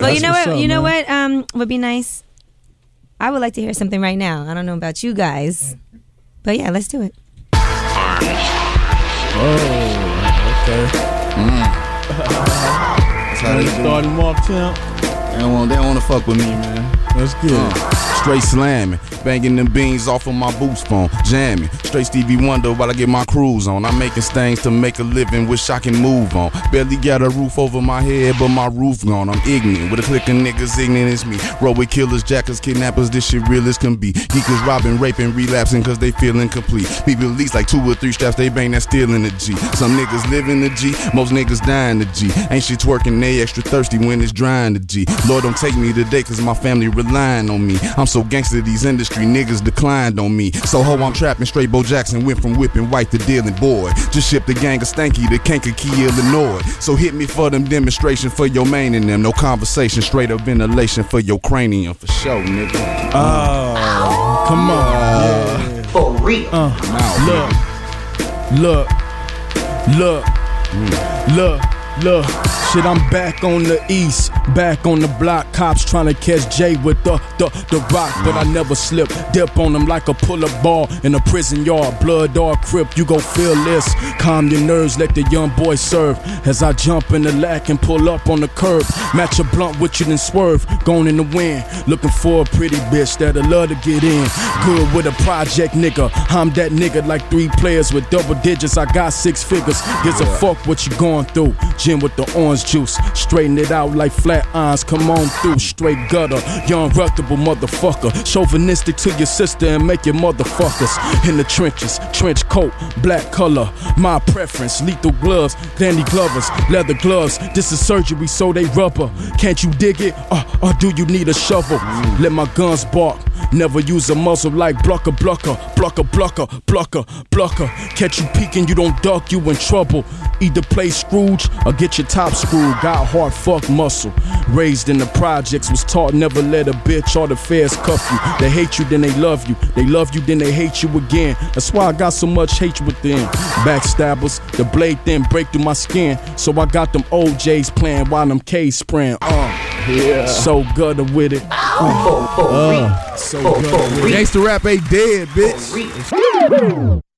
Well, you know what? You know what? Would be nice. I would like to hear something right now. I don't know about you guys, but yeah, let's do it. Oh, okay. That's how they start him off, champ. They don't want to fuck with me, man. Let's get it. Straight slamming, banging them beans off of my boots phone, jamming. Straight Stevie Wonder while I get my cruise on. I'm making stains to make a living, wish I can move on. Barely got a roof over my head, but my roof gone. I'm ignorant, with a clique of niggas, ignorant as me. Roll with killers, jackers, kidnappers, this shit real as can be. Geekers robbing, raping, relapsing, cause they feel incomplete. People release like 2 or 3 straps, they bang that still in the G. Some niggas live in the G, most niggas die in the G. Ain't shit twerking, they extra thirsty when it's dry in the G. Lord, don't take me today, cause my family relying on me. I'm so gangster, these industry niggas declined on me. So ho, I'm trapping straight. Bo Jackson went from whipping white to dealing boy. Just shipped the gang of Stanky to Kankakee, Illinois. So hit me for them demonstration for your main and them. No conversation, straight up ventilation for your cranium for sure, nigga. Oh, come on. Yeah. For real. Look. Shit, I'm back on the east, back on the block. Cops trying to catch Jay with the rock, but I never slip. Dip on them like a pull-up ball in a prison yard. Blood or crip, you gon' feel this. Calm your nerves, let the young boy serve. As I jump in the lack and pull up on the curb. Match a blunt with you then swerve, gone in the wind. Looking for a pretty bitch that'll love to get in. Good with a project nigga, I'm that nigga like 3 players with double digits. I got 6 figures, gives a fuck what you going through. Gin with the orange juice, straighten it out like flat irons. Come on through, straight gutter, young reputable motherfucker. Chauvinistic to your sister and make your motherfuckers in the trenches. Trench coat, black color, my preference. Lethal gloves, dandy glovers, leather gloves. This is surgery, so they rubber. Can't you dig it? Or do you need a shovel? Let my guns bark. Never use a muzzle like Blucker. Catch you peeking, you don't duck, you in trouble. Either play Scrooge or get your top screwed. Got hard fuck muscle. Raised in the projects, was taught never let a bitch or the feds cuff you. They hate you, then they love you. They love you, then they hate you again. That's why I got so much hate within. Backstabbers, the blade then break through my skin. So I got them OJs playing while them K's spraying. Yeah. So gutter with it. So gutter with it. Gangsta rap ain't dead, bitch.